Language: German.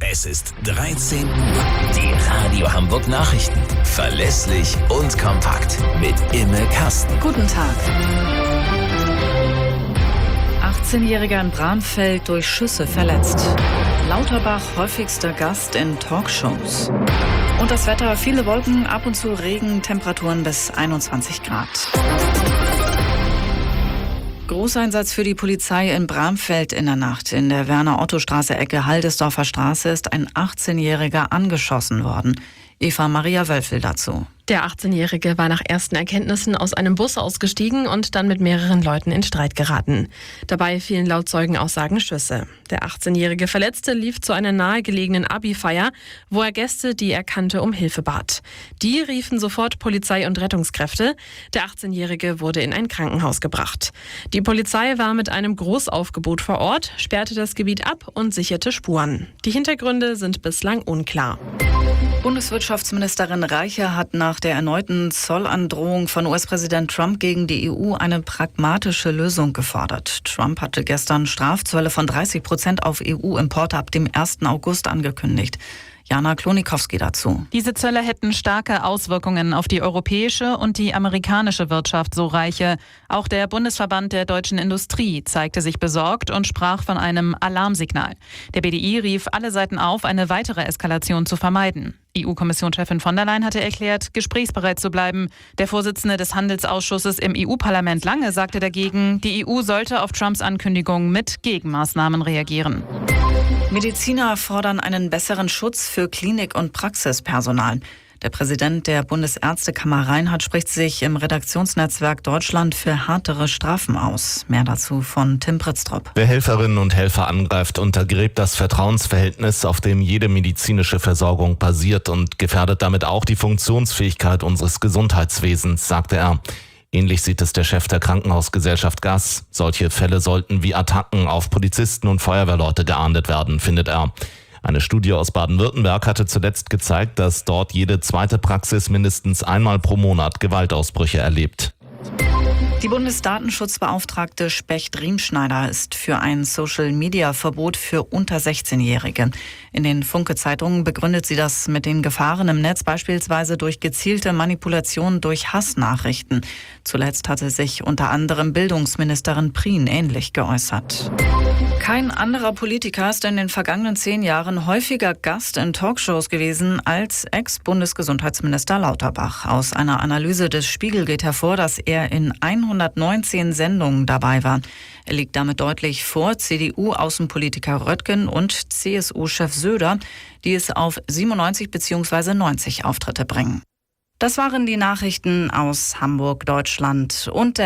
Es ist 13 Uhr. Die Radio Hamburg Nachrichten. Verlässlich und kompakt. Mit Imme Kasten. Guten Tag. 18-Jähriger in Bramfeld durch Schüsse verletzt. Lauterbach häufigster Gast in Talkshows. Und das Wetter, viele Wolken, ab und zu Regen, Temperaturen bis 21 Grad. Großeinsatz für die Polizei in Bramfeld in der Nacht. In der Werner-Otto-Straße Ecke Haldesdorfer Straße ist ein 18-Jähriger angeschossen worden. Eva Maria Wölfel dazu. Der 18-Jährige war nach ersten Erkenntnissen aus einem Bus ausgestiegen und dann mit mehreren Leuten in Streit geraten. Dabei fielen laut Zeugenaussagen Schüsse. Der 18-jährige Verletzte lief zu einer nahegelegenen Abi-Feier, wo er Gäste, die er kannte, um Hilfe bat. Die riefen sofort Polizei und Rettungskräfte. Der 18-jährige wurde in ein Krankenhaus gebracht. Die Polizei war mit einem Großaufgebot vor Ort, sperrte das Gebiet ab und sicherte Spuren. Die Hintergründe sind bislang unklar. Bundeswirtschaftsministerin Reiche hat nach der erneuten Zollandrohung von US-Präsident Trump gegen die EU eine pragmatische Lösung gefordert. Trump hatte gestern Strafzölle von 30% auf EU-Importe ab dem 1. August angekündigt. Jana Klonikowski dazu. Diese Zölle hätten starke Auswirkungen auf die europäische und die amerikanische Wirtschaft, so Reiche. Auch der Bundesverband der deutschen Industrie zeigte sich besorgt und sprach von einem Alarmsignal. Der BDI rief alle Seiten auf, eine weitere Eskalation zu vermeiden. EU-Kommissionschefin von der Leyen hatte erklärt, gesprächsbereit zu bleiben. Der Vorsitzende des Handelsausschusses im EU-Parlament Lange sagte dagegen, die EU sollte auf Trumps Ankündigung mit Gegenmaßnahmen reagieren. Mediziner fordern einen besseren Schutz für Klinik- und Praxispersonal. Der Präsident der Bundesärztekammer Reinhardt spricht sich im Redaktionsnetzwerk Deutschland für härtere Strafen aus. Mehr dazu von Tim Pritztrup. Wer Helferinnen und Helfer angreift, untergräbt das Vertrauensverhältnis, auf dem jede medizinische Versorgung basiert und gefährdet damit auch die Funktionsfähigkeit unseres Gesundheitswesens, sagte er. Ähnlich sieht es der Chef der Krankenhausgesellschaft Gass. Solche Fälle sollten wie Attacken auf Polizisten und Feuerwehrleute geahndet werden, findet er. Eine Studie aus Baden-Württemberg hatte zuletzt gezeigt, dass dort jede zweite Praxis mindestens einmal pro Monat Gewaltausbrüche erlebt. Die Bundesdatenschutzbeauftragte Specht-Riemschneider ist für ein Social-Media-Verbot für unter 16-Jährige. In den Funke-Zeitungen begründet sie das mit den Gefahren im Netz, beispielsweise durch gezielte Manipulation durch Hassnachrichten. Zuletzt hatte sich unter anderem Bildungsministerin Prien ähnlich geäußert. Kein anderer Politiker ist in den vergangenen 10 Jahren häufiger Gast in Talkshows gewesen als Ex-Bundesgesundheitsminister Lauterbach. Aus einer Analyse des Spiegel geht hervor, dass er in 119 Sendungen dabei war. Er liegt damit deutlich vor CDU-Außenpolitiker Röttgen und CSU-Chef Söder, die es auf 97 bzw. 90 Auftritte bringen. Das waren die Nachrichten aus Hamburg, Deutschland und der